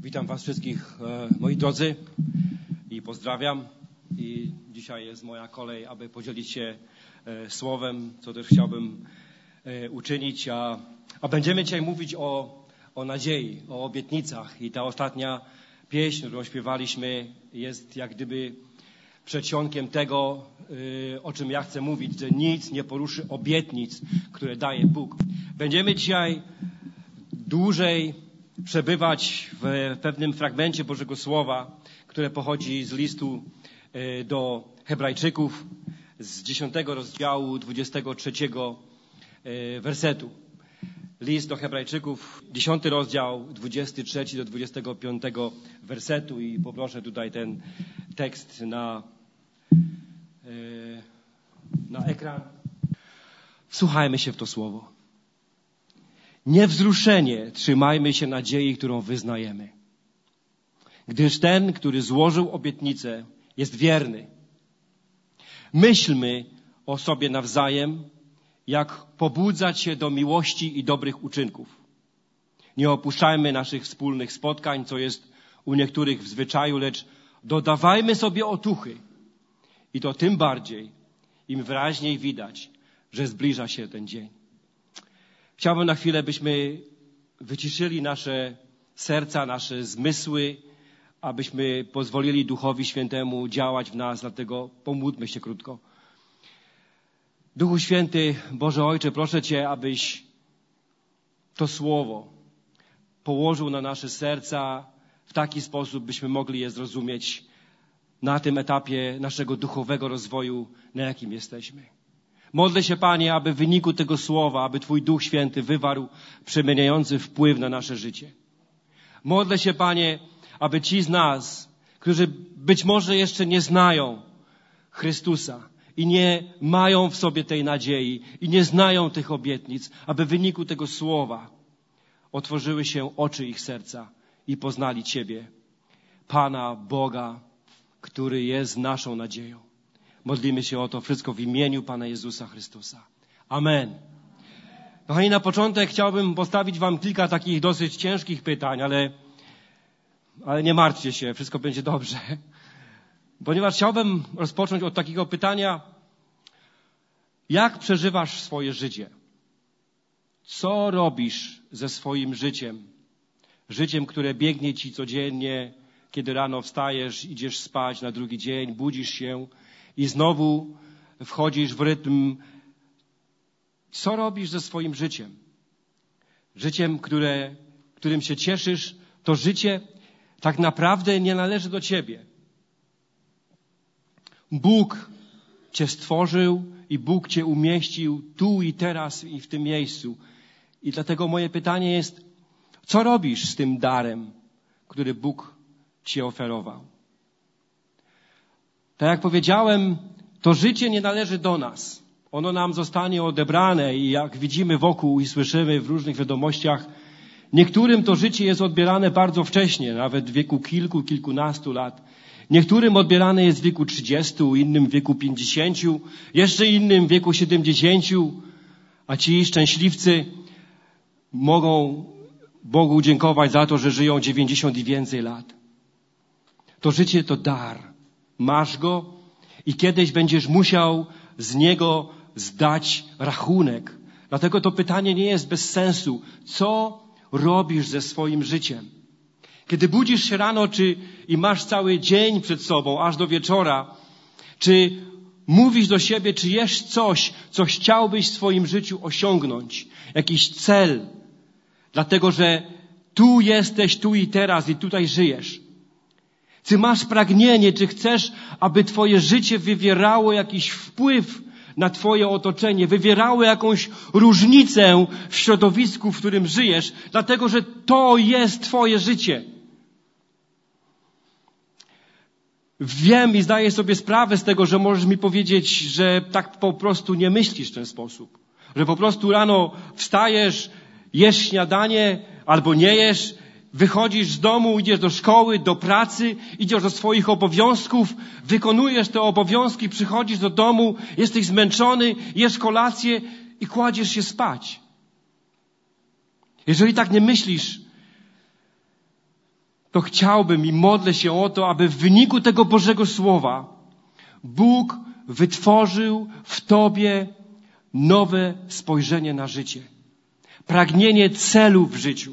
Witam Was wszystkich, moi drodzy, i pozdrawiam. I dzisiaj jest moja kolej, aby podzielić się słowem, co też chciałbym uczynić. A będziemy dzisiaj mówić o nadziei, o obietnicach. I ta ostatnia pieśń, którą śpiewaliśmy, jest jak gdyby przedsionkiem tego, o czym ja chcę mówić, że nic nie poruszy obietnic, które daje Bóg. Będziemy dzisiaj dłużej przebywać w pewnym fragmencie Bożego Słowa, które pochodzi z listu do Hebrajczyków z 10 rozdziału 23 wersetu. List do Hebrajczyków, 10 rozdział, 23 do 25 wersetu i poproszę tutaj ten tekst na ekran. Wsłuchajmy się w to słowo. Niewzruszenie trzymajmy się nadziei, którą wyznajemy. Gdyż ten, który złożył obietnicę, jest wierny. Myślmy o sobie nawzajem, jak pobudzać się do miłości i dobrych uczynków. Nie opuszczajmy naszych wspólnych spotkań, co jest u niektórych w zwyczaju, lecz dodawajmy sobie otuchy. I to tym bardziej, im wyraźniej widać, że zbliża się ten dzień. Chciałbym na chwilę, byśmy wyciszyli nasze serca, nasze zmysły, abyśmy pozwolili Duchowi Świętemu działać w nas, dlatego pomódlmy się krótko. Duchu Święty, Boże Ojcze, proszę Cię, abyś to słowo położył na nasze serca w taki sposób, byśmy mogli je zrozumieć na tym etapie naszego duchowego rozwoju, na jakim jesteśmy. Modlę się, Panie, aby w wyniku tego słowa, aby Twój Duch Święty wywarł przemieniający wpływ na nasze życie. Modlę się, Panie, aby ci z nas, którzy być może jeszcze nie znają Chrystusa i nie mają w sobie tej nadziei i nie znają tych obietnic, aby w wyniku tego słowa otworzyły się oczy ich serca i poznali Ciebie, Pana Boga, który jest naszą nadzieją. Modlimy się o to wszystko w imieniu Pana Jezusa Chrystusa. Amen. Kochani, na początek chciałbym postawić Wam kilka takich dosyć ciężkich pytań, ale nie martwcie się, wszystko będzie dobrze. Ponieważ chciałbym rozpocząć od takiego pytania, jak przeżywasz swoje życie? Co robisz ze swoim życiem? Życiem, które biegnie Ci codziennie, kiedy rano wstajesz, idziesz spać na drugi dzień, budzisz się i znowu wchodzisz w rytm. Co robisz ze swoim życiem? Życiem, którym się cieszysz, to życie tak naprawdę nie należy do Ciebie. Bóg Cię stworzył i Bóg Cię umieścił tu i teraz i w tym miejscu. I dlatego moje pytanie jest, co robisz z tym darem, który Bóg Ci oferował? Tak jak powiedziałem, to życie nie należy do nas. Ono nam zostanie odebrane i jak widzimy wokół i słyszymy w różnych wiadomościach, niektórym to życie jest odbierane bardzo wcześnie, nawet w wieku kilkunastu lat. Niektórym odbierane jest w wieku 30, innym w wieku 50, jeszcze innym w wieku 70, a ci szczęśliwcy mogą Bogu dziękować za to, że żyją 90 i więcej lat. To życie to dar. Masz go i kiedyś będziesz musiał z niego zdać rachunek. Dlatego to pytanie nie jest bez sensu. Co robisz ze swoim życiem? Kiedy budzisz się rano i masz cały dzień przed sobą, aż do wieczora, czy mówisz do siebie, czy jesz coś, co chciałbyś w swoim życiu osiągnąć? Jakiś cel. Dlatego, że tu jesteś, tu i teraz i tutaj żyjesz. Czy masz pragnienie, czy chcesz, aby Twoje życie wywierało jakiś wpływ na Twoje otoczenie, wywierało jakąś różnicę w środowisku, w którym żyjesz, dlatego, że to jest Twoje życie. Wiem i zdaję sobie sprawę z tego, że możesz mi powiedzieć, że tak po prostu nie myślisz w ten sposób. Że po prostu rano wstajesz, jesz śniadanie albo nie jesz, wychodzisz z domu, idziesz do szkoły, do pracy, idziesz do swoich obowiązków, wykonujesz te obowiązki, przychodzisz do domu, jesteś zmęczony, jesz kolację i kładziesz się spać. Jeżeli tak nie myślisz, to chciałbym i modlę się o to, aby w wyniku tego Bożego Słowa Bóg wytworzył w tobie nowe spojrzenie na życie. Pragnienie celu w życiu.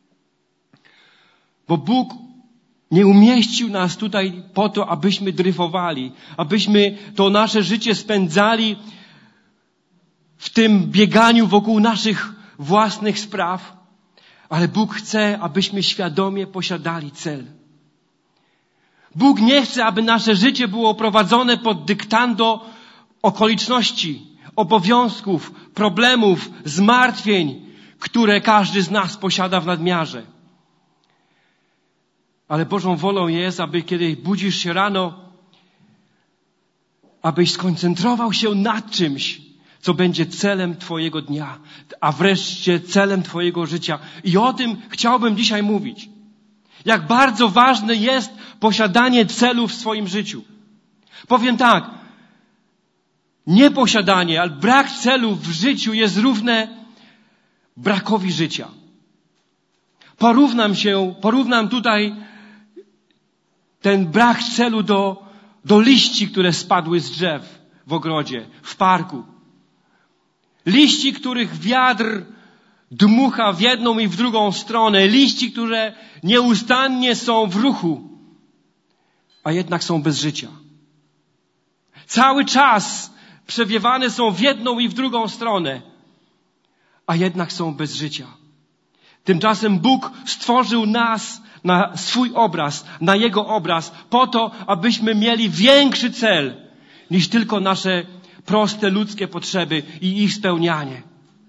Bo Bóg nie umieścił nas tutaj po to, abyśmy dryfowali, abyśmy to nasze życie spędzali w tym bieganiu wokół naszych własnych spraw, ale Bóg chce, abyśmy świadomie posiadali cel. Bóg nie chce, aby nasze życie było prowadzone pod dyktando okoliczności, obowiązków, problemów, zmartwień, które każdy z nas posiada w nadmiarze. Ale Bożą wolą jest, aby kiedy budzisz się rano, abyś skoncentrował się nad czymś, co będzie celem twojego dnia, a wreszcie celem twojego życia. I o tym chciałbym dzisiaj mówić. Jak bardzo ważne jest posiadanie celu w swoim życiu. Powiem tak, nieposiadanie, ale brak celu w życiu jest równe brakowi życia. Porównam tutaj ten brak celu do liści, które spadły z drzew w ogrodzie, w parku. Liści, których wiatr dmucha w jedną i w drugą stronę. Liści, które nieustannie są w ruchu, a jednak są bez życia. Cały czas przewiewane są w jedną i w drugą stronę, a jednak są bez życia. Tymczasem Bóg stworzył nas na swój obraz, na Jego obraz, po to, abyśmy mieli większy cel niż tylko nasze proste ludzkie potrzeby i ich spełnianie.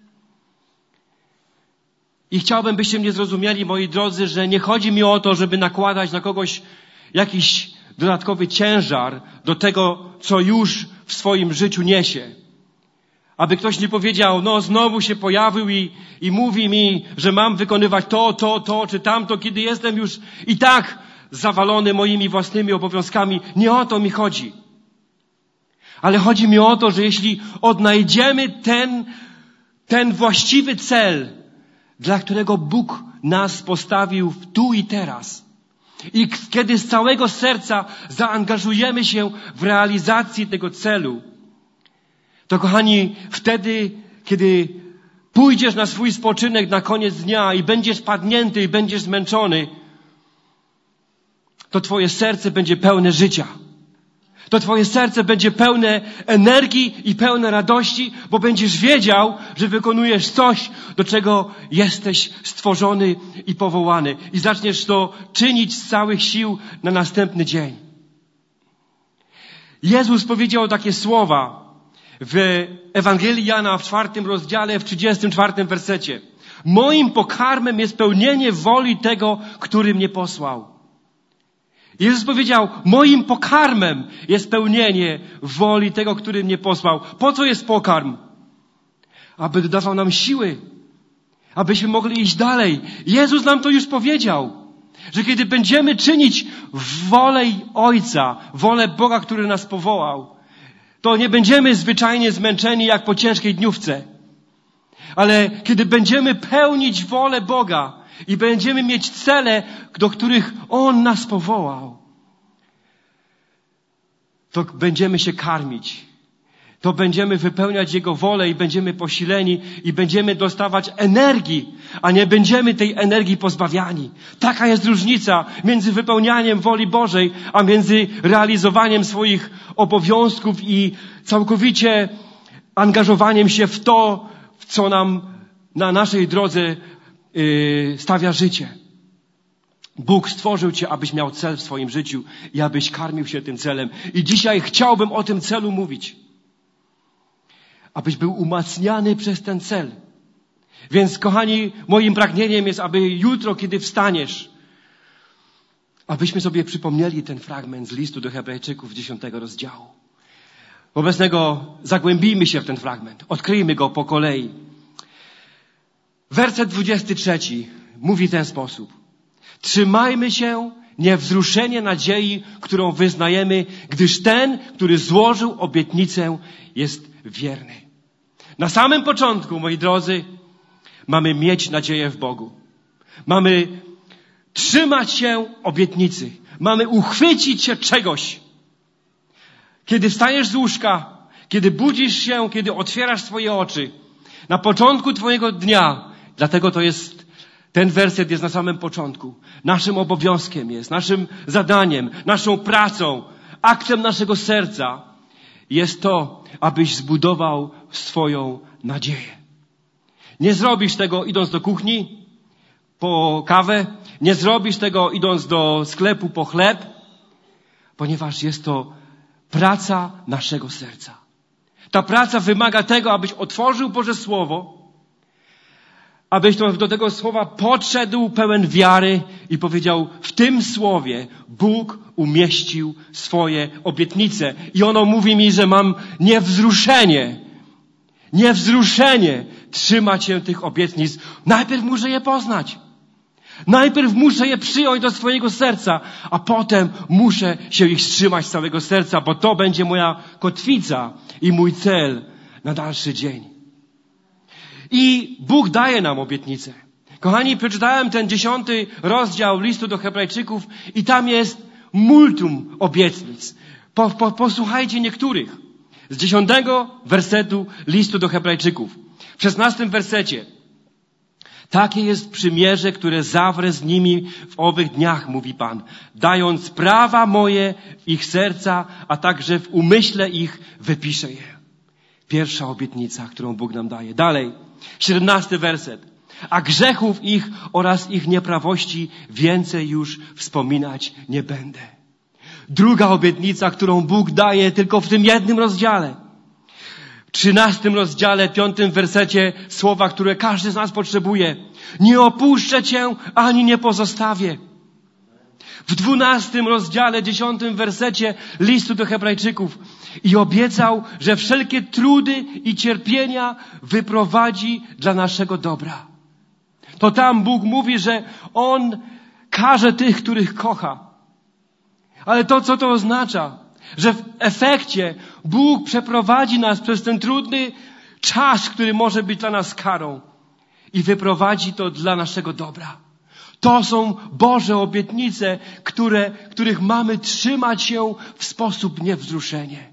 I chciałbym, byście mnie zrozumieli, moi drodzy, że nie chodzi mi o to, żeby nakładać na kogoś jakiś dodatkowy ciężar do tego, co już w swoim życiu niesie. Aby ktoś nie powiedział, no znowu się pojawił i mówi mi, że mam wykonywać to, czy tamto, kiedy jestem już i tak zawalony moimi własnymi obowiązkami. Nie o to mi chodzi. Ale chodzi mi o to, że jeśli odnajdziemy ten właściwy cel, dla którego Bóg nas postawił tu i teraz, i kiedy z całego serca zaangażujemy się w realizację tego celu, to kochani, wtedy, kiedy pójdziesz na swój spoczynek na koniec dnia i będziesz padnięty i będziesz zmęczony, to twoje serce będzie pełne życia. To twoje serce będzie pełne energii i pełne radości, bo będziesz wiedział, że wykonujesz coś, do czego jesteś stworzony i powołany. I zaczniesz to czynić z całych sił na następny dzień. Jezus powiedział takie słowa w Ewangelii Jana w 4 rozdziale, w 34 wersecie. Moim pokarmem jest pełnienie woli tego, który mnie posłał. Jezus powiedział, moim pokarmem jest pełnienie woli tego, który mnie posłał. Po co jest pokarm? Aby dodawał nam siły, abyśmy mogli iść dalej. Jezus nam to już powiedział, że kiedy będziemy czynić wolę Ojca, wolę Boga, który nas powołał, to nie będziemy zwyczajnie zmęczeni jak po ciężkiej dniówce. Ale kiedy będziemy pełnić wolę Boga i będziemy mieć cele, do których On nas powołał, to będziemy się karmić. To będziemy wypełniać Jego wolę i będziemy posileni i będziemy dostawać energii, a nie będziemy tej energii pozbawiani. Taka jest różnica między wypełnianiem woli Bożej, a między realizowaniem swoich obowiązków i całkowicie angażowaniem się w to, co nam na naszej drodze stawia życie. Bóg stworzył cię, abyś miał cel w swoim życiu i abyś karmił się tym celem. I dzisiaj chciałbym o tym celu mówić. Abyś był umacniany przez ten cel. Więc, kochani, moim pragnieniem jest, aby jutro, kiedy wstaniesz, abyśmy sobie przypomnieli ten fragment z listu do Hebrajczyków 10 rozdziału. Wobec tego zagłębijmy się w ten fragment. Odkryjmy go po kolei. Werset 23 mówi w ten sposób. Trzymajmy się niewzruszenie nadziei, którą wyznajemy, gdyż ten, który złożył obietnicę, jest wierny. Na samym początku, moi drodzy, mamy mieć nadzieję w Bogu. Mamy trzymać się obietnicy. Mamy uchwycić się czegoś. Kiedy wstajesz z łóżka, kiedy budzisz się, kiedy otwierasz swoje oczy, na początku twojego dnia, dlatego ten werset jest na samym początku. Naszym obowiązkiem jest, naszym zadaniem, naszą pracą, aktem naszego serca jest to, abyś zbudował swoją nadzieję. Nie zrobisz tego idąc do kuchni po kawę, nie zrobisz tego idąc do sklepu po chleb, ponieważ jest to praca naszego serca. Ta praca wymaga tego, abyś otworzył Boże Słowo, abyś do tego słowa podszedł pełen wiary i powiedział, w tym słowie Bóg umieścił swoje obietnice. I ono mówi mi, że mam niewzruszenie trzymać się tych obietnic. Najpierw muszę je poznać. Najpierw muszę je przyjąć do swojego serca, a potem muszę się ich trzymać z całego serca, bo to będzie moja kotwica i mój cel na dalszy dzień. I Bóg daje nam obietnicę. Kochani, przeczytałem ten 10 rozdział listu do Hebrajczyków i tam jest multum obietnic. Posłuchajcie niektórych. Z 10 wersetu listu do Hebrajczyków. W 16 wersecie. Takie jest przymierze, które zawrę z nimi w owych dniach, mówi Pan, dając prawa moje w ich serca, a także w umyśle ich wypiszę je. Pierwsza obietnica, którą Bóg nam daje. Dalej, 17 werset. A grzechów ich oraz ich nieprawości więcej już wspominać nie będę. Druga obietnica, którą Bóg daje tylko w tym jednym rozdziale. W 13 rozdziale, 5 wersecie słowa, które każdy z nas potrzebuje. Nie opuszczę Cię, ani nie pozostawię. W 12 rozdziale, 10 wersecie listu do Hebrajczyków. I obiecał, że wszelkie trudy i cierpienia wyprowadzi dla naszego dobra. To tam Bóg mówi, że On karze tych, których kocha. Ale co to oznacza? Że w efekcie Bóg przeprowadzi nas przez ten trudny czas, który może być dla nas karą i wyprowadzi to dla naszego dobra. To są Boże obietnice, których mamy trzymać się w sposób niewzruszenie.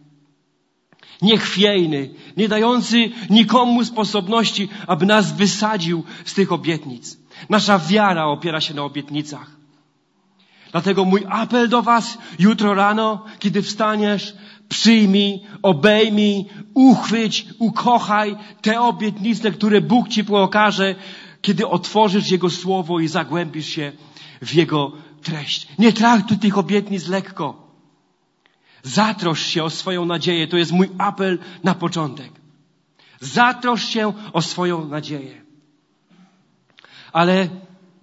Niechwiejny, nie dający nikomu sposobności, aby nas wysadził z tych obietnic. Nasza wiara opiera się na obietnicach. Dlatego mój apel do was jutro rano, kiedy wstaniesz, przyjmij, obejmij, uchwyć, ukochaj te obietnice, które Bóg ci pokaże, kiedy otworzysz Jego Słowo i zagłębisz się w Jego treść. Nie traktuj tych obietnic lekko. Zatrosz się o swoją nadzieję. To jest mój apel na początek. Zatrosz się o swoją nadzieję. Ale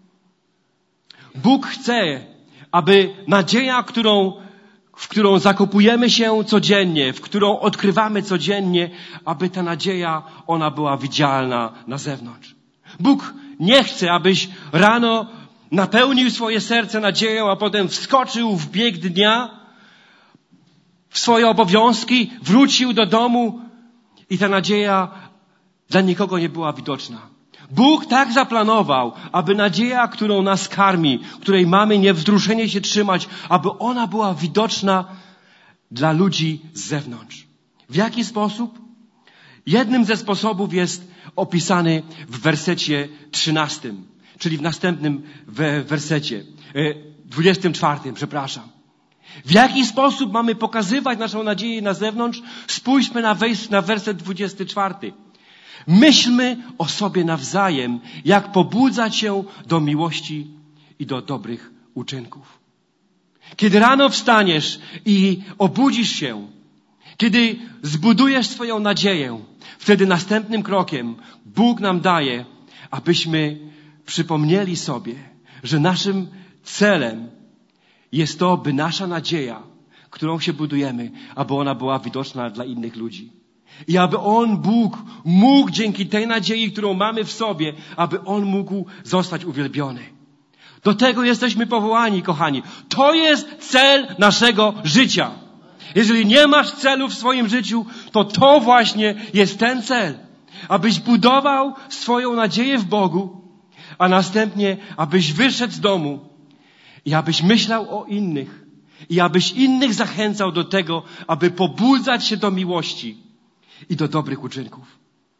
Bóg chce, aby nadzieja, w którą zakopujemy się codziennie, w którą odkrywamy codziennie, aby ta nadzieja, ona była widzialna na zewnątrz. Bóg nie chce, abyś rano napełnił swoje serce nadzieją, a potem wskoczył w bieg dnia, w swoje obowiązki, wrócił do domu i ta nadzieja dla nikogo nie była widoczna. Bóg tak zaplanował, aby nadzieja, którą nas karmi, której mamy niewzruszenie się trzymać, aby ona była widoczna dla ludzi z zewnątrz. W jaki sposób? Jednym ze sposobów jest opisany w wersecie 13, czyli w następnym wersecie, 24, przepraszam. W jaki sposób mamy pokazywać naszą nadzieję na zewnątrz? Spójrzmy na werset 24. Myślmy o sobie nawzajem, jak pobudzać się do miłości i do dobrych uczynków. Kiedy rano wstaniesz i obudzisz się, kiedy zbudujesz swoją nadzieję, wtedy następnym krokiem Bóg nam daje, abyśmy przypomnieli sobie, że naszym celem jest to, by nasza nadzieja, którą się budujemy, aby ona była widoczna dla innych ludzi. I aby Bóg mógł dzięki tej nadziei, którą mamy w sobie, aby On mógł zostać uwielbiony. Do tego jesteśmy powołani, kochani. To jest cel naszego życia. Jeżeli nie masz celu w swoim życiu, to właśnie jest ten cel. Abyś budował swoją nadzieję w Bogu, a następnie abyś wyszedł z domu I abyś myślał o innych. I abyś innych zachęcał do tego, aby pobudzać się do miłości i do dobrych uczynków.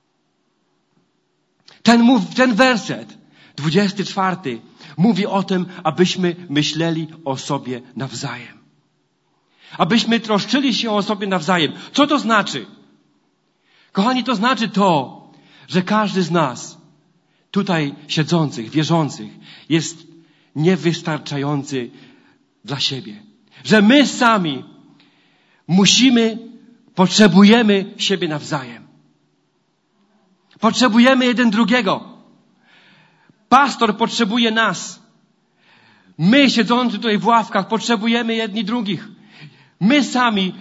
Ten werset, 24, mówi o tym, abyśmy myśleli o sobie nawzajem. Abyśmy troszczyli się o sobie nawzajem. Co to znaczy? Kochani, to znaczy to, że każdy z nas, tutaj siedzących, wierzących, jest niewystarczający dla siebie. Że my sami potrzebujemy siebie nawzajem. Potrzebujemy jeden drugiego. Pastor potrzebuje nas. My, siedzący tutaj w ławkach, potrzebujemy jedni drugich. My sami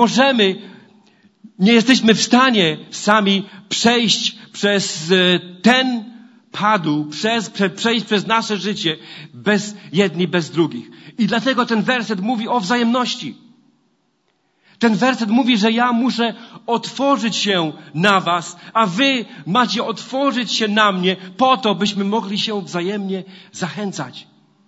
nie jesteśmy w stanie sami przejść przez ten padł, przejść przez nasze życie jedni bez drugich. I dlatego ten werset mówi o wzajemności. Ten werset mówi, że ja muszę otworzyć się na was, a wy macie otworzyć się na mnie po to, byśmy mogli się wzajemnie zachęcać.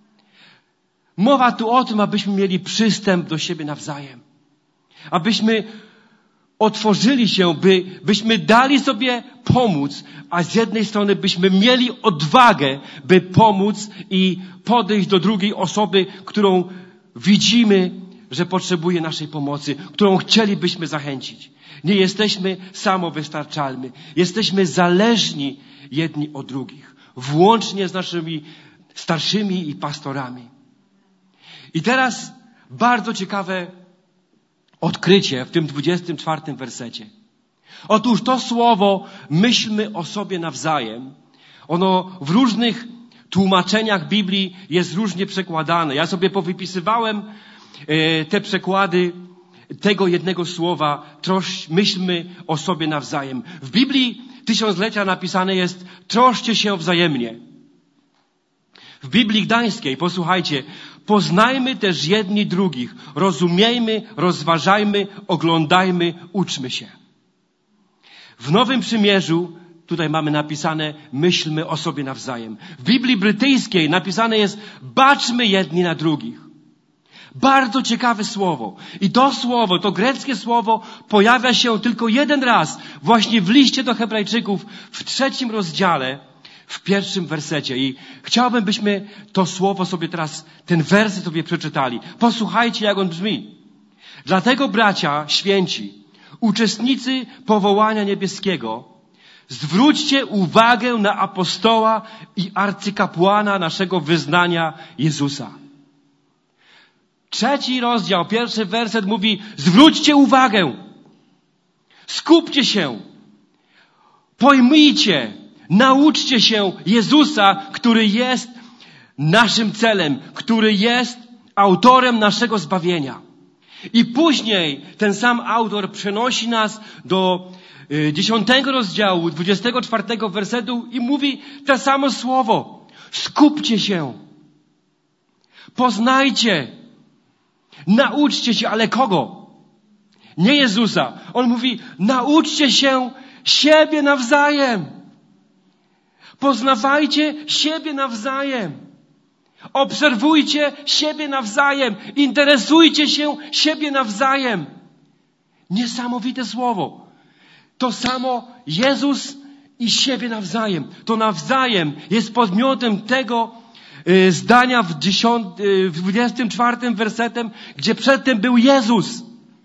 Mowa tu o tym, abyśmy mieli przystęp do siebie nawzajem. Abyśmy otworzyli się, byśmy dali sobie pomóc, a z jednej strony byśmy mieli odwagę, by pomóc i podejść do drugiej osoby, którą widzimy, że potrzebuje naszej pomocy, którą chcielibyśmy zachęcić. Nie jesteśmy samowystarczalni. Jesteśmy zależni jedni od drugich. Włącznie z naszymi starszymi i pastorami. I teraz bardzo ciekawe odkrycie w tym 24 wersecie. Otóż to słowo myślmy o sobie nawzajem. Ono w różnych tłumaczeniach Biblii jest różnie przekładane. Ja sobie powypisywałem te przekłady tego jednego słowa. Myślmy o sobie nawzajem. W Biblii Tysiąclecia napisane jest troszcie się wzajemnie. W Biblii Gdańskiej, posłuchajcie, poznajmy też jedni drugich, rozumiejmy, rozważajmy, oglądajmy, uczmy się. W Nowym Przymierzu, tutaj mamy napisane, myślmy o sobie nawzajem. W Biblii Brytyjskiej napisane jest, baczmy jedni na drugich. Bardzo ciekawe słowo. I to słowo, to greckie słowo pojawia się tylko jeden raz, właśnie w liście do Hebrajczyków, w 3 rozdziale, w 1 wersecie. I chciałbym, byśmy to słowo sobie teraz, ten werset sobie przeczytali. Posłuchajcie, jak on brzmi. Dlatego, bracia święci, uczestnicy powołania niebieskiego, zwróćcie uwagę na apostoła i arcykapłana naszego wyznania Jezusa. 3 rozdział, 1 werset mówi, zwróćcie uwagę, skupcie się, pojmijcie, nauczcie się Jezusa, który jest naszym celem, który jest autorem naszego zbawienia. I później ten sam autor przenosi nas do 10 rozdziału, 24 wersetu i mówi to samo słowo. Skupcie się. Poznajcie. Nauczcie się, ale kogo? Nie Jezusa. On mówi, nauczcie się siebie nawzajem. Poznawajcie siebie nawzajem. Obserwujcie siebie nawzajem. Interesujcie się siebie nawzajem. Niesamowite słowo. To samo Jezus i siebie nawzajem. To nawzajem jest podmiotem tego zdania w 24 wersetem, gdzie przedtem był Jezus.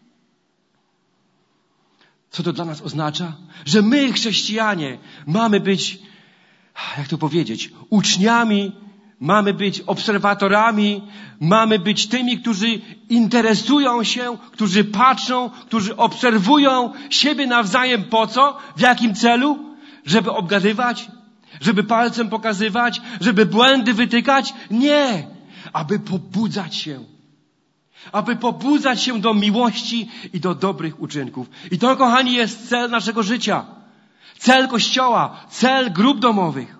Co to dla nas oznacza? Że my, chrześcijanie, mamy być, jak to powiedzieć, uczniami, mamy być obserwatorami, mamy być tymi, którzy interesują się, którzy patrzą, którzy obserwują siebie nawzajem. Po co? W jakim celu? Żeby obgadywać? Żeby palcem pokazywać? Żeby błędy wytykać? Nie! Aby pobudzać się. Aby pobudzać się do miłości i do dobrych uczynków. I to, kochani, jest cel naszego życia. Cel Kościoła. Cel grup domowych.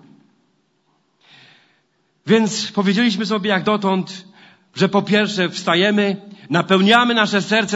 Więc powiedzieliśmy sobie jak dotąd, że po pierwsze wstajemy, napełniamy nasze serce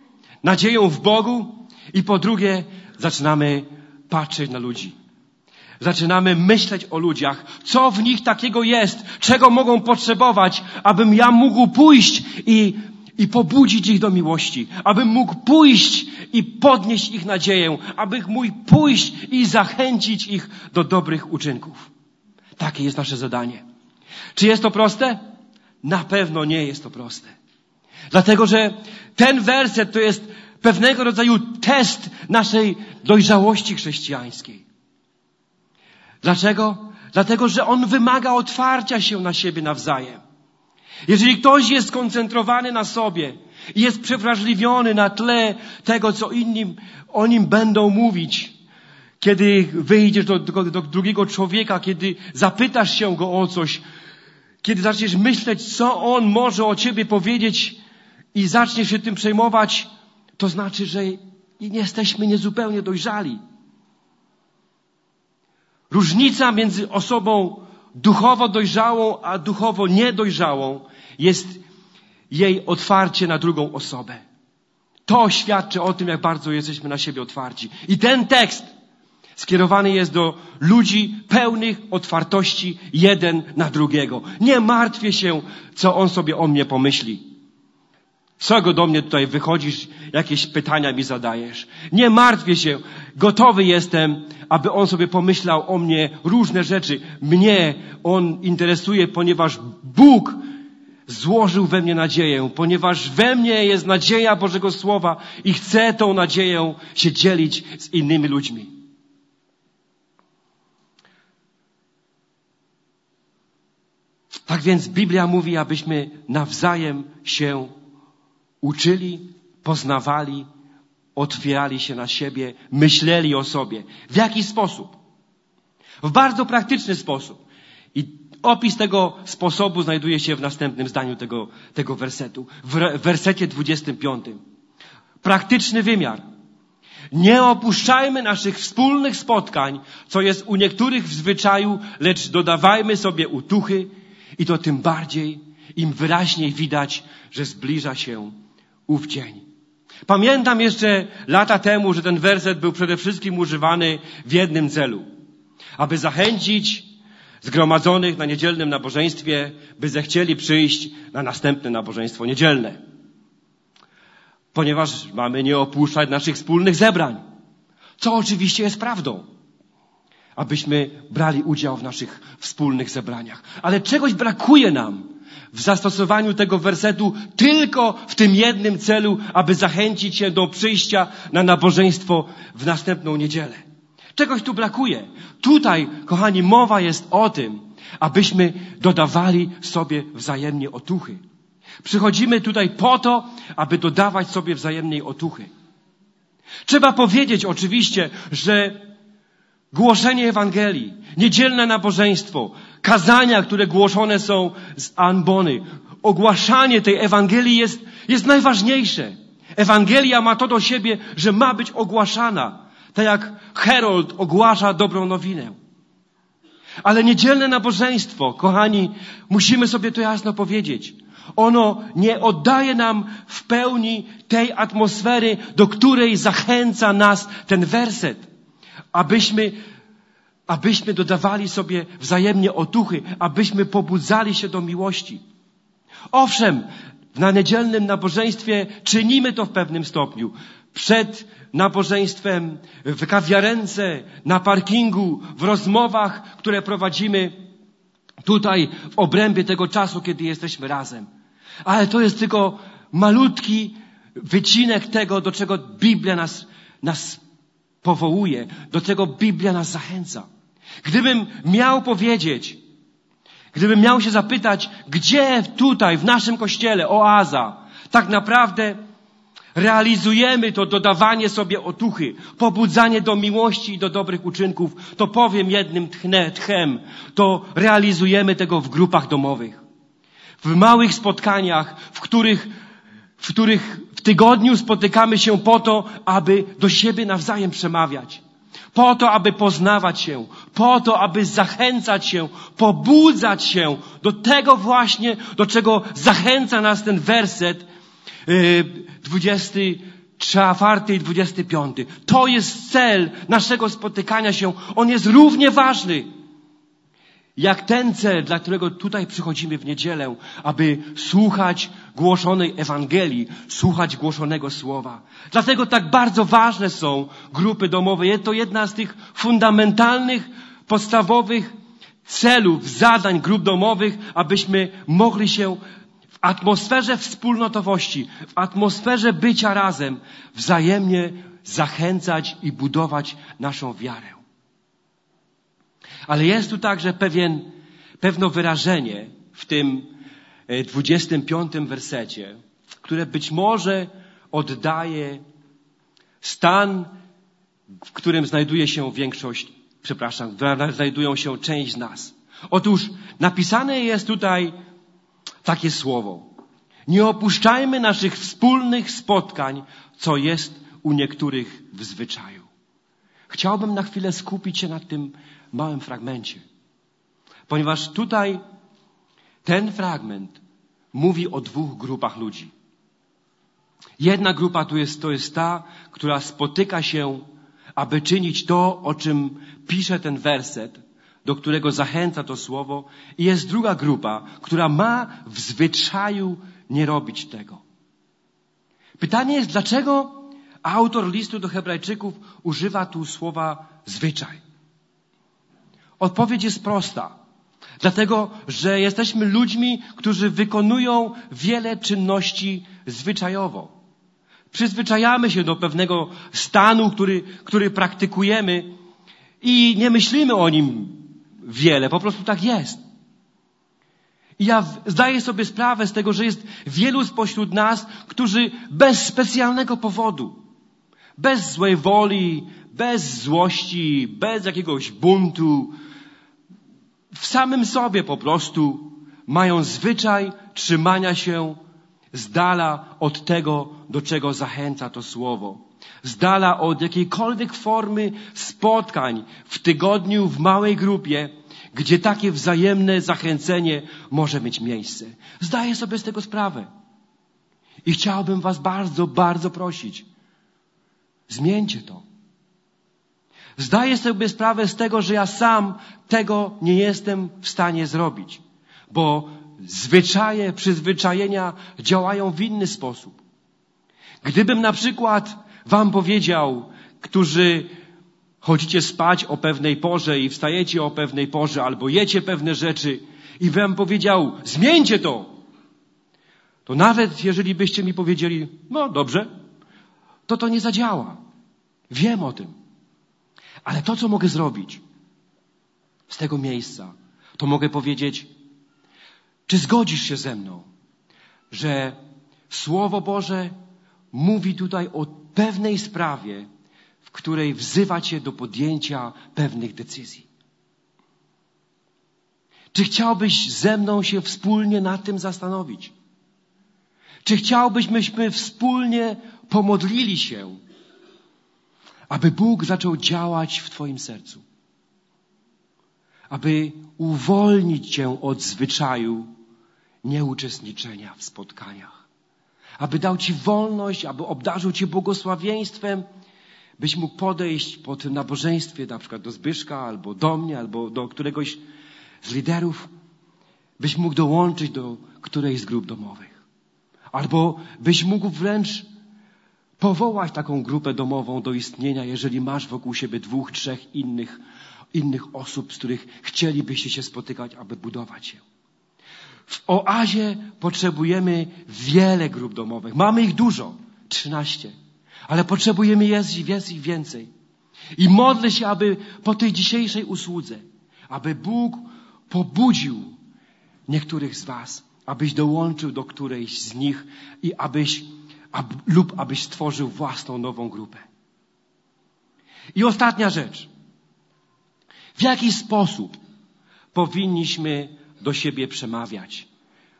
nadzieją w Bogu i po drugie zaczynamy patrzeć na ludzi. zaczynamy myśleć o ludziach, co w nich takiego jest, czego mogą potrzebować, abym ja mógł pójść i pobudzić ich do miłości, abym mógł pójść i podnieść ich nadzieję, abym mógł pójść i zachęcić ich do dobrych uczynków. Takie jest nasze zadanie. Czy jest to proste? Na pewno nie jest to proste. Dlatego, że ten werset to jest pewnego rodzaju test naszej dojrzałości chrześcijańskiej. Dlaczego? Dlatego, że on wymaga otwarcia się na siebie nawzajem. Jeżeli ktoś jest skoncentrowany na sobie i jest przewrażliwiony na tle tego, co inni o nim będą mówić, kiedy wyjdziesz do drugiego człowieka, kiedy zapytasz się go o coś, kiedy zaczniesz myśleć, co on może o ciebie powiedzieć i zaczniesz się tym przejmować, to znaczy, że nie jesteśmy niezupełnie dojrzali. Różnica między osobą duchowo dojrzałą a duchowo niedojrzałą jest jej otwarcie na drugą osobę. To świadczy o tym, jak bardzo jesteśmy na siebie otwarci. I ten tekst skierowany jest do ludzi pełnych otwartości jeden na drugiego. Nie martwię się, co on sobie o mnie pomyśli. Co go do mnie tutaj wychodzisz, jakieś pytania mi zadajesz. Nie martwię się, gotowy jestem, aby on sobie pomyślał o mnie różne rzeczy. Mnie on interesuje, ponieważ Bóg złożył we mnie nadzieję, ponieważ we mnie jest nadzieja Bożego Słowa i chcę tą nadzieją się dzielić z innymi ludźmi. Tak więc Biblia mówi, abyśmy nawzajem się uczyli, poznawali, otwierali się na siebie, myśleli o sobie. W jaki sposób? W bardzo praktyczny sposób. I opis tego sposobu znajduje się w następnym zdaniu tego wersetu. W wersecie 25. Praktyczny wymiar. Nie opuszczajmy naszych wspólnych spotkań, co jest u niektórych w zwyczaju, lecz dodawajmy sobie utuchy i to tym bardziej, im wyraźniej widać, że zbliża się ów dzień. Pamiętam jeszcze lata temu, że ten werset był przede wszystkim używany w jednym celu. Aby zachęcić zgromadzonych na niedzielnym nabożeństwie, by zechcieli przyjść na następne nabożeństwo niedzielne. Ponieważ mamy nie opuszczać naszych wspólnych zebrań. Co oczywiście jest prawdą. Abyśmy brali udział w naszych wspólnych zebraniach. Ale czegoś brakuje nam w zastosowaniu tego wersetu tylko w tym jednym celu, aby zachęcić się do przyjścia na nabożeństwo w następną niedzielę. Czegoś tu brakuje. Tutaj, kochani, mowa jest o tym, abyśmy dodawali sobie wzajemnie otuchy. Przychodzimy tutaj po to, aby dodawać sobie wzajemnej otuchy. Trzeba powiedzieć oczywiście, że głoszenie Ewangelii, niedzielne nabożeństwo, kazania, które głoszone są z ambony, ogłaszanie tej Ewangelii jest najważniejsze. Ewangelia ma to do siebie, że ma być ogłaszana. Tak jak Herold ogłasza dobrą nowinę. Ale niedzielne nabożeństwo, kochani, musimy sobie to jasno powiedzieć. Ono nie oddaje nam w pełni tej atmosfery, do której zachęca nas ten werset. Abyśmy dodawali sobie wzajemnie otuchy, abyśmy pobudzali się do miłości. Owszem, na niedzielnym nabożeństwie czynimy to w pewnym stopniu. Przed nabożeństwem, w kawiarence, na parkingu, w rozmowach, które prowadzimy tutaj w obrębie tego czasu, kiedy jesteśmy razem. Ale to jest tylko malutki wycinek tego, do czego Biblia nas powołuje, do czego Biblia nas zachęca. Gdybym miał się zapytać, gdzie tutaj w naszym kościele, Oaza, tak naprawdę realizujemy to dodawanie sobie otuchy, pobudzanie do miłości i do dobrych uczynków, to powiem jednym tchem, to realizujemy tego w grupach domowych. W małych spotkaniach, w których w tygodniu spotykamy się po to, aby do siebie nawzajem przemawiać. Po to, aby poznawać się. Po to, aby zachęcać się, pobudzać się do tego właśnie, do czego zachęca nas ten werset 25 4 i 25. To jest cel naszego spotykania się. On jest równie ważny jak ten cel, dla którego tutaj przychodzimy w niedzielę, aby słuchać głoszonej Ewangelii, słuchać głoszonego Słowa. Dlatego tak bardzo ważne są grupy domowe. To jedna z tych fundamentalnych, podstawowych celów, zadań grup domowych, abyśmy mogli się w atmosferze wspólnotowości, w atmosferze bycia razem, wzajemnie zachęcać i budować naszą wiarę. Ale jest tu także pewne wyrażenie w tym 25 wersecie, które być może oddaje stan, w którym znajdują się część z nas. Otóż napisane jest tutaj takie słowo. Nie opuszczajmy naszych wspólnych spotkań, co jest u niektórych w zwyczaju. Chciałbym na chwilę skupić się na tym małym fragmencie. Ponieważ tutaj ten fragment mówi o 2 grupach ludzi. Jedna grupa to jest ta, która spotyka się, aby czynić to, o czym pisze ten werset, do którego zachęca to słowo. I jest druga grupa, która ma w zwyczaju nie robić tego. Pytanie jest, dlaczego autor listu do Hebrajczyków używa tu słowa zwyczaj? Odpowiedź jest prosta. Dlatego, że jesteśmy ludźmi, którzy wykonują wiele czynności zwyczajowo. Przyzwyczajamy się do pewnego stanu, który praktykujemy i nie myślimy o nim wiele. Po prostu tak jest. I ja zdaję sobie sprawę z tego, że jest wielu spośród nas, którzy bez specjalnego powodu, bez złej woli, bez złości, bez jakiegoś buntu, w samym sobie po prostu mają zwyczaj trzymania się z dala od tego, do czego zachęca to słowo. Z dala od jakiejkolwiek formy spotkań w tygodniu, w małej grupie, gdzie takie wzajemne zachęcenie może mieć miejsce. Zdaję sobie z tego sprawę. I chciałbym was bardzo, bardzo prosić. Zmieńcie to. Zdaję sobie sprawę z tego, że ja sam tego nie jestem w stanie zrobić. Bo zwyczaje, przyzwyczajenia działają w inny sposób. Gdybym na przykład wam powiedział, którzy chodzicie spać o pewnej porze i wstajecie o pewnej porze, albo jecie pewne rzeczy i wam powiedział, zmieńcie to, to nawet jeżeli byście mi powiedzieli, no dobrze, to nie zadziała. Wiem o tym. Ale to, co mogę zrobić z tego miejsca, to mogę powiedzieć, czy zgodzisz się ze mną, że Słowo Boże mówi tutaj o pewnej sprawie, w której wzywa cię do podjęcia pewnych decyzji. Czy chciałbyś ze mną się wspólnie nad tym zastanowić? Czy chciałbyśmy wspólnie pomodlili się, aby Bóg zaczął działać w twoim sercu? Aby uwolnić cię od zwyczaju nieuczestniczenia w spotkaniach. Aby dał ci wolność, aby obdarzył cię błogosławieństwem, byś mógł podejść po tym nabożeństwie, na przykład do Zbyszka, albo do mnie, albo do któregoś z liderów, byś mógł dołączyć do którejś z grup domowych. Albo byś mógł wręcz powołać taką grupę domową do istnienia, jeżeli masz wokół siebie 2, 3 innych osób, z których chcielibyście się spotykać, aby budować się. W Oazie potrzebujemy wiele grup domowych. Mamy ich dużo, 13. Ale potrzebujemy jest ich więcej. I modlę się, aby po tej dzisiejszej usłudze, aby Bóg pobudził niektórych z was, abyś dołączył do którejś z nich i abyś stworzył własną nową grupę. I ostatnia rzecz. W jaki sposób powinniśmy do siebie przemawiać?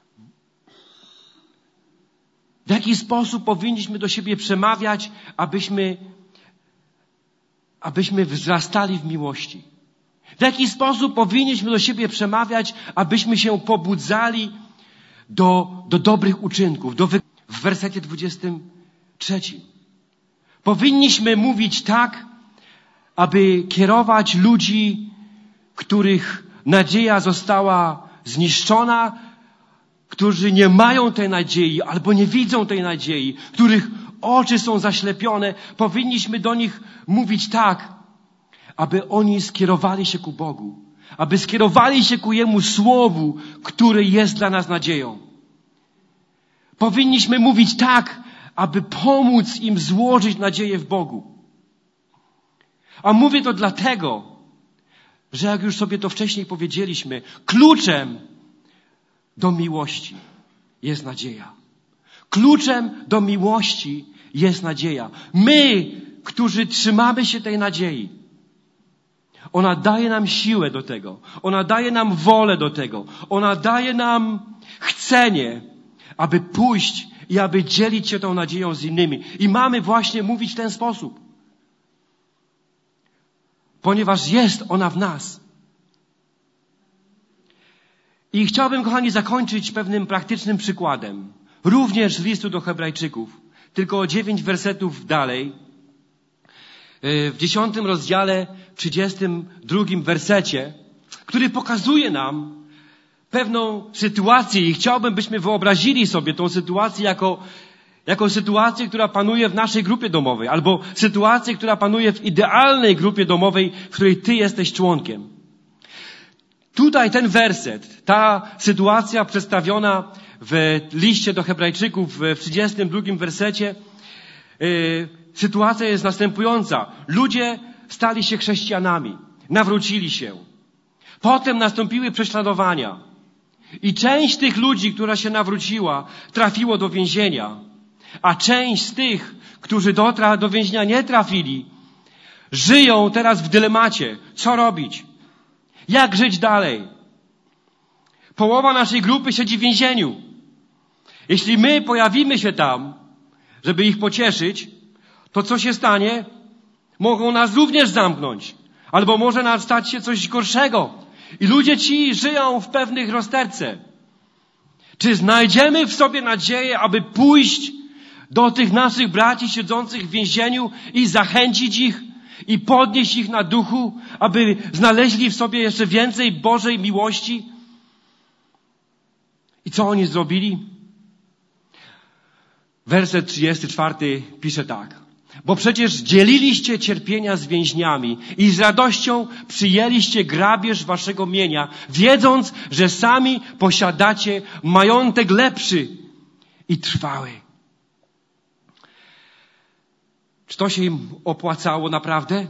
W jaki sposób powinniśmy do siebie przemawiać, abyśmy wzrastali w miłości? W jaki sposób powinniśmy do siebie przemawiać, abyśmy się pobudzali do dobrych uczynków? W wersecie 23. Powinniśmy mówić tak, aby kierować ludzi, których nadzieja została zniszczona, którzy nie mają tej nadziei albo nie widzą tej nadziei, których oczy są zaślepione. Powinniśmy do nich mówić tak, aby oni skierowali się ku Bogu, aby skierowali się ku Jemu Słowu, które jest dla nas nadzieją. Powinniśmy mówić tak, aby pomóc im złożyć nadzieję w Bogu. A mówię to dlatego, że jak już sobie to wcześniej powiedzieliśmy, kluczem do miłości jest nadzieja. Kluczem do miłości jest nadzieja. My, którzy trzymamy się tej nadziei, ona daje nam siłę do tego. Ona daje nam wolę do tego. Ona daje nam chcenie, aby pójść i aby dzielić się tą nadzieją z innymi. I mamy właśnie mówić w ten sposób. Ponieważ jest ona w nas. I chciałbym, kochani, zakończyć pewnym praktycznym przykładem. Również z listu do Hebrajczyków. Tylko o 9 wersetów dalej. W 10 rozdziale, 32 wersecie, który pokazuje nam pewną sytuację i chciałbym, byśmy wyobrazili sobie tą sytuację jako sytuację, która panuje w naszej grupie domowej, albo sytuację, która panuje w idealnej grupie domowej, w której ty jesteś członkiem. Tutaj ten werset, ta sytuacja przedstawiona w liście do Hebrajczyków w 32 wersecie, sytuacja jest następująca. Ludzie stali się chrześcijanami, nawrócili się. Potem nastąpiły prześladowania. I część z tych ludzi, która się nawróciła, trafiło do więzienia. A część z tych, którzy do więzienia nie trafili, żyją teraz w dylemacie. Co robić? Jak żyć dalej? Połowa naszej grupy siedzi w więzieniu. Jeśli my pojawimy się tam, żeby ich pocieszyć, to co się stanie? Mogą nas również zamknąć. Albo może nam stać się coś gorszego. I ludzie ci żyją w pewnych rozterce. Czy znajdziemy w sobie nadzieję, aby pójść do tych naszych braci siedzących w więzieniu i zachęcić ich i podnieść ich na duchu, aby znaleźli w sobie jeszcze więcej Bożej miłości? I co oni zrobili? Werset 34 pisze tak. Bo przecież dzieliliście cierpienia z więźniami i z radością przyjęliście grabież waszego mienia, wiedząc, że sami posiadacie majątek lepszy i trwały. Czy to się im opłacało naprawdę?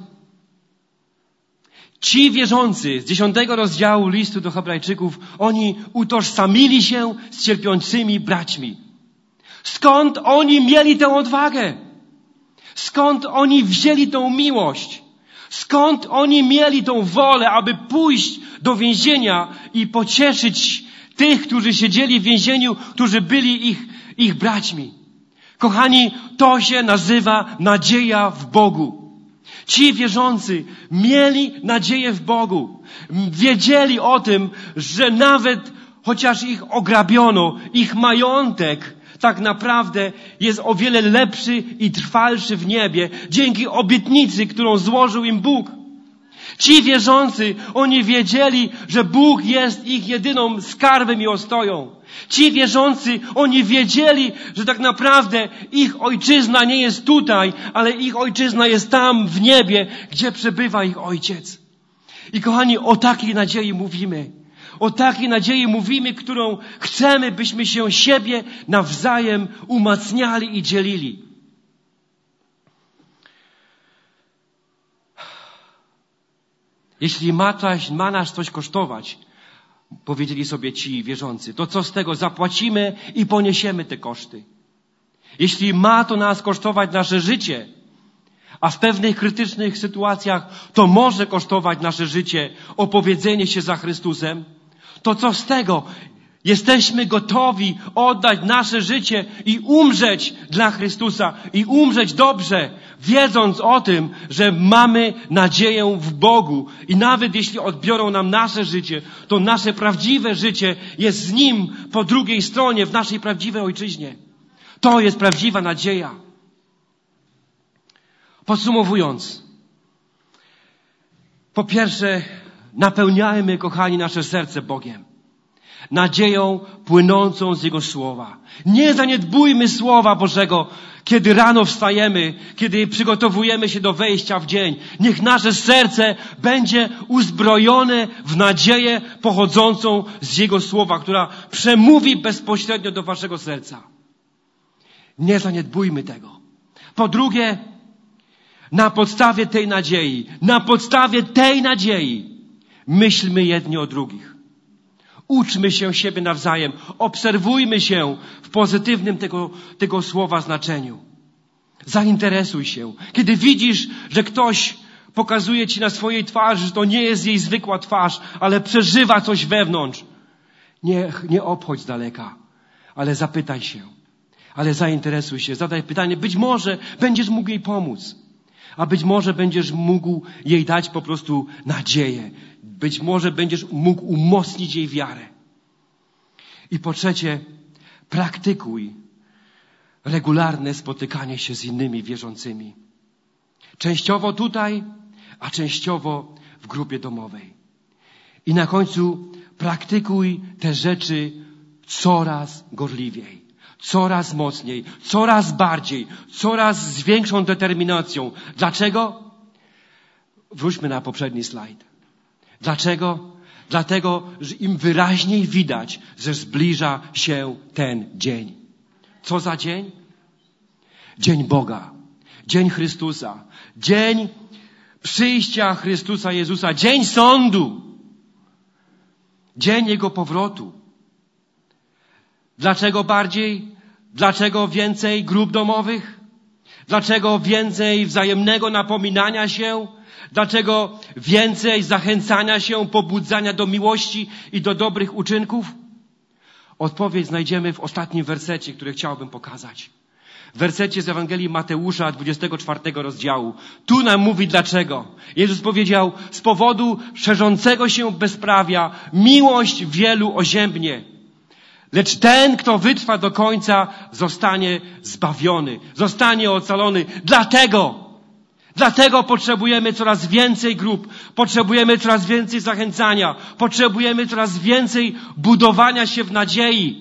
Ci wierzący z 10 rozdziału listu do Hebrajczyków, oni utożsamili się z cierpiącymi braćmi. Skąd oni mieli tę odwagę? Skąd oni wzięli tą miłość? Skąd oni mieli tą wolę, aby pójść do więzienia i pocieszyć tych, którzy siedzieli w więzieniu, którzy byli ich braćmi? Kochani, to się nazywa nadzieja w Bogu. Ci wierzący mieli nadzieję w Bogu. Wiedzieli o tym, że nawet chociaż ich ograbiono, ich majątek tak naprawdę jest o wiele lepszy i trwalszy w niebie dzięki obietnicy, którą złożył im Bóg. Ci wierzący, oni wiedzieli, że Bóg jest ich jedyną skarbem i ostoją. Ci wierzący, oni wiedzieli, że tak naprawdę ich ojczyzna nie jest tutaj, ale ich ojczyzna jest tam w niebie, gdzie przebywa ich Ojciec. I kochani, o takiej nadziei mówimy. O takiej nadziei mówimy, którą chcemy, byśmy się siebie nawzajem umacniali i dzielili. Jeśli ma nas coś kosztować, powiedzieli sobie ci wierzący, to co z tego? Zapłacimy i poniesiemy te koszty. Jeśli ma to nas kosztować nasze życie, a w pewnych krytycznych sytuacjach to może kosztować nasze życie opowiedzenie się za Chrystusem, to co z tego? Jesteśmy gotowi oddać nasze życie i umrzeć dla Chrystusa i umrzeć dobrze, wiedząc o tym, że mamy nadzieję w Bogu. I nawet jeśli odbiorą nam nasze życie, to nasze prawdziwe życie jest z Nim po drugiej stronie, w naszej prawdziwej ojczyźnie. To jest prawdziwa nadzieja. Podsumowując, po pierwsze, napełniajmy, kochani, nasze serce Bogiem. Nadzieją płynącą z Jego Słowa. Nie zaniedbujmy Słowa Bożego, kiedy rano wstajemy, kiedy przygotowujemy się do wejścia w dzień. Niech nasze serce będzie uzbrojone w nadzieję pochodzącą z Jego Słowa, która przemówi bezpośrednio do waszego serca. Nie zaniedbujmy tego. Po drugie, na podstawie tej nadziei myślmy jedni o drugich. Uczmy się siebie nawzajem. Obserwujmy się w pozytywnym tego słowa znaczeniu. Zainteresuj się. Kiedy widzisz, że ktoś pokazuje ci na swojej twarzy, że to nie jest jej zwykła twarz, ale przeżywa coś wewnątrz, nie obchodź z daleka, ale zapytaj się. Ale zainteresuj się. Zadaj pytanie. Być może będziesz mógł jej pomóc. A być może będziesz mógł jej dać po prostu nadzieję. Być może będziesz mógł umocnić jej wiarę. I po trzecie, praktykuj regularne spotykanie się z innymi wierzącymi. Częściowo tutaj, a częściowo w grupie domowej. I na końcu praktykuj te rzeczy coraz gorliwiej, coraz mocniej, coraz bardziej, coraz z większą determinacją. Dlaczego? Wróćmy na poprzedni slajd. Dlaczego? Dlatego, że im wyraźniej widać, że zbliża się ten dzień. Co za dzień? Dzień Boga. Dzień Chrystusa. Dzień przyjścia Chrystusa Jezusa. Dzień sądu. Dzień Jego powrotu. Dlaczego bardziej? Dlaczego więcej grup domowych? Dlaczego więcej wzajemnego napominania się? Dlaczego więcej zachęcania się, pobudzania do miłości i do dobrych uczynków? Odpowiedź znajdziemy w ostatnim wersecie, który chciałbym pokazać. W wersecie z Ewangelii Mateusza, 24 rozdziału. Tu nam mówi dlaczego. Jezus powiedział, z powodu szerzącego się bezprawia miłość wielu oziębnie. Lecz ten, kto wytrwa do końca, zostanie zbawiony, zostanie ocalony. Dlatego potrzebujemy coraz więcej grup, potrzebujemy coraz więcej zachęcania, potrzebujemy coraz więcej budowania się w nadziei.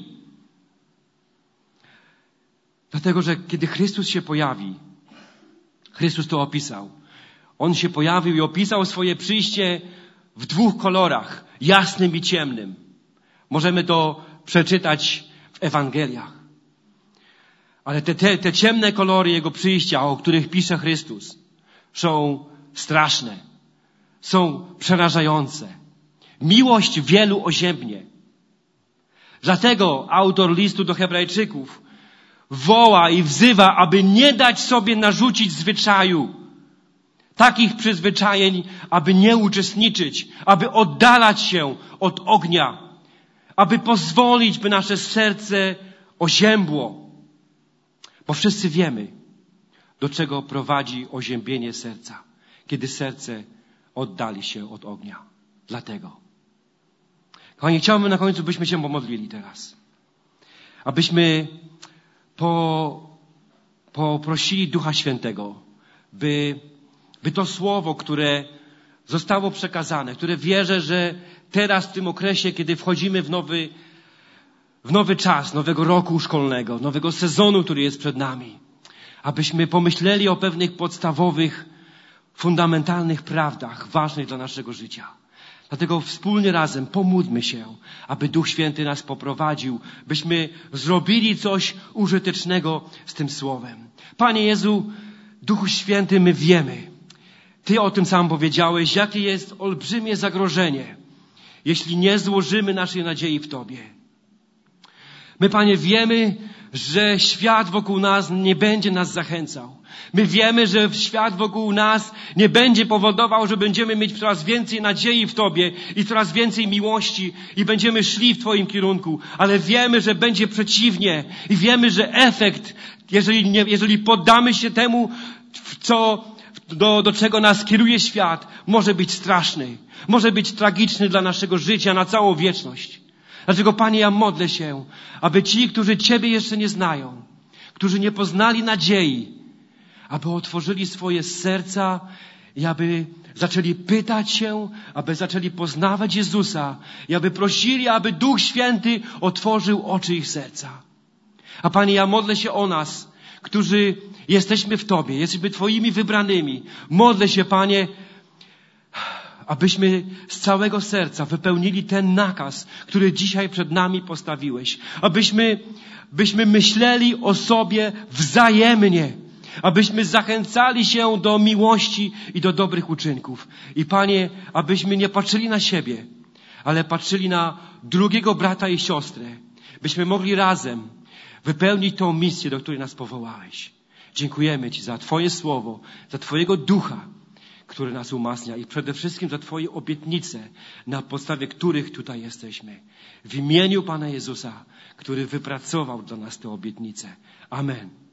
Dlatego, że kiedy Chrystus się pojawi, Chrystus to opisał. On się pojawił i opisał swoje przyjście w 2 kolorach, jasnym i ciemnym. Możemy to przeczytać w Ewangeliach. Ale te ciemne kolory Jego przyjścia, o których pisze Chrystus, są straszne, są przerażające. Miłość wielu oziębnie. Dlatego autor listu do Hebrajczyków woła i wzywa, aby nie dać sobie narzucić zwyczaju, takich przyzwyczajeń, aby nie uczestniczyć, aby oddalać się od ognia, aby pozwolić, by nasze serce oziębło. Bo wszyscy wiemy, do czego prowadzi oziębienie serca, kiedy serce oddali się od ognia. Dlatego. Kochani, chciałbym na końcu, byśmy się pomodlili teraz. Abyśmy poprosili Ducha Świętego, by to słowo, które zostało przekazane, które wierzę, że teraz w tym okresie, kiedy wchodzimy w nowy czas, nowego roku szkolnego, nowego sezonu, który jest przed nami, abyśmy pomyśleli o pewnych podstawowych, fundamentalnych prawdach ważnych dla naszego życia. Dlatego wspólnie razem pomódlmy się, aby Duch Święty nas poprowadził, byśmy zrobili coś użytecznego z tym Słowem. Panie Jezu, Duchu Święty, my wiemy, Ty o tym sam powiedziałeś, jakie jest olbrzymie zagrożenie, jeśli nie złożymy naszej nadziei w Tobie. My, Panie, wiemy, że świat wokół nas nie będzie nas zachęcał. My wiemy, że świat wokół nas nie będzie powodował, że będziemy mieć coraz więcej nadziei w Tobie i coraz więcej miłości i będziemy szli w Twoim kierunku. Ale wiemy, że będzie przeciwnie i wiemy, że efekt, jeżeli poddamy się temu, do czego nas kieruje świat, może być straszny. Może być tragiczny dla naszego życia na całą wieczność. Dlatego, Panie, ja modlę się, aby ci, którzy Ciebie jeszcze nie znają, którzy nie poznali nadziei, aby otworzyli swoje serca i aby zaczęli pytać się, aby zaczęli poznawać Jezusa i aby prosili, aby Duch Święty otworzył oczy ich serca. A Panie, ja modlę się o nas, którzy jesteśmy w Tobie, jesteśmy Twoimi wybranymi. Modlę się, Panie, abyśmy z całego serca wypełnili ten nakaz, który dzisiaj przed nami postawiłeś. Abyśmy myśleli o sobie wzajemnie. Abyśmy zachęcali się do miłości i do dobrych uczynków. I Panie, abyśmy nie patrzyli na siebie, ale patrzyli na drugiego brata i siostrę. Byśmy mogli razem wypełnić tą misję, do której nas powołałeś. Dziękujemy Ci za Twoje słowo, za Twojego ducha, który nas umacnia i przede wszystkim za Twoje obietnice, na podstawie których tutaj jesteśmy. W imieniu Pana Jezusa, który wypracował dla nas te obietnice. Amen.